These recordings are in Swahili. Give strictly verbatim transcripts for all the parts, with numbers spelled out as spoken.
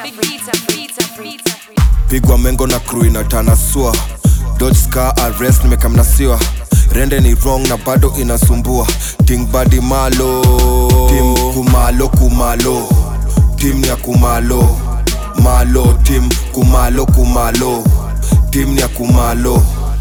Pigwa mengo na crew inatanasua. Dodge scar arrest nimekamnasiwa. Rende ni wrong na bado inasumbua. Ting body malo. Team kumalo kumalo. Team ni ya kumalo. Malo team kumalo kumalo. Team ni ya kumalo.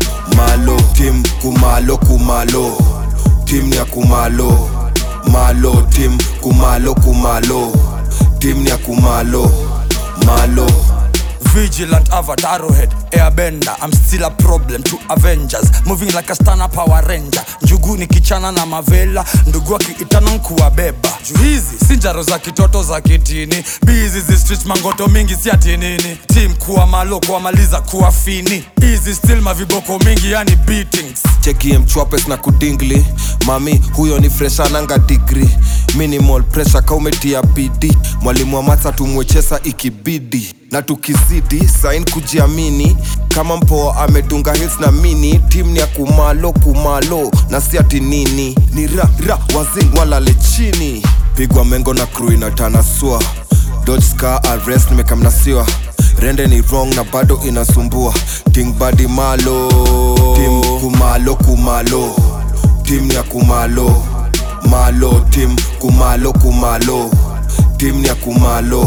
Malo team kumalo kumalo. Team ni ya kumalo. Malo team kumalo kumalo. Team ni ya kumalo. Malo. Vigilant avatar head, airbender. I'm still a problem to Avengers. Moving like a stunner Power Ranger. Njugu ni kichana na mavela. Ndugu wakiitana nkuwa beba. Juhizi, sinjaro za kitoto za kitini. Busy zi street mangoto mingi si ati nini. Team kuwa malo kuwa maliza kuwa fini. Easy still maviboko mingi yani beatings. Chekie mchwapes na kudingli. Mami huyo ni fresh ananga degree. Minimal pressure kaumetia bidi. Mwalimu wa matha tumwechesa ikibidi. Na tukizidi, sign kujiamini. Kama mpoa amedunga hits na mini. Team ni ya kumalo kumalo. Na si ati nini. Ni ra ra wazing walale chini. Pigwa mengo na crew inatanasua. Dodge scar arrest nimekamnasiwa. Rende ni wrong na bado inasumbua. Ting body malo. Team kumalo kumalo. Team ni ya kumalo. Malo team kumalo kumalo. Team ni ya kumalo.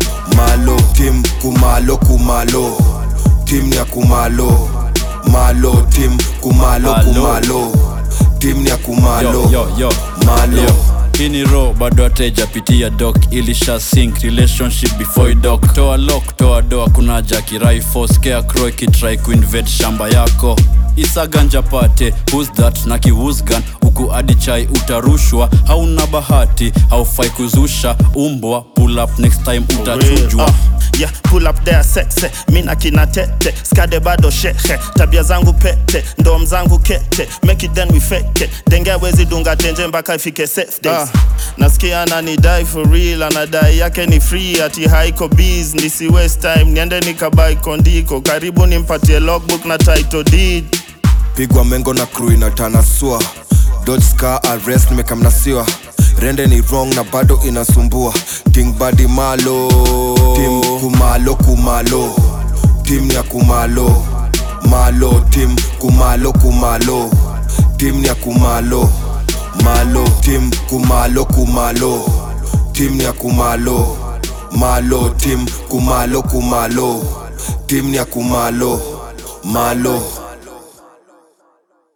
Malo team kumalo kumalo. Team ni ya kumalo. Malo team kumalo kumalo. Team ni ya kumalo. Yo yo yo Malo yo. Ini raw bado ateja pitia doc. Ilisha sync relationship before doc. Toa lock toa doa kuna jaki rifle. Scare crow kitry kuinvade shamba yako. Isa ganja pate, who's that na ki who's gun. Uku adi chai utarushwa. Hauna bahati, haufai kuzusha. Umbwa, pull up next time utachujwa. uh, Yeah, pull up there sexy. Mina kina tete, skade bado shehe. Tabia zangu pete, ndom zangu kete. Make it then we fake it. Denge wezi dunga tenje mpaka ifike safe days. uh, Nasikia anani die for real. Anadai yake ni free, ati haiko biz. Nisi waste time, niende nikabai kondiko. Karibu nimpatie logbook na title deed. Pigwa mengo na crew inatanasua. Dodge scar arrest nimekamnasiwa. Rende ni wrong na bado inasumbua. Ting body malo. Team kumalo kumalo. Team ni ya kumalo. Malo team kumalo kumalo. Team ni ya kumalo. Malo team kumalo kumalo. Team ni ya kumalo. Malo team kumalo kumalo. Team ni ya kumalo. Malo.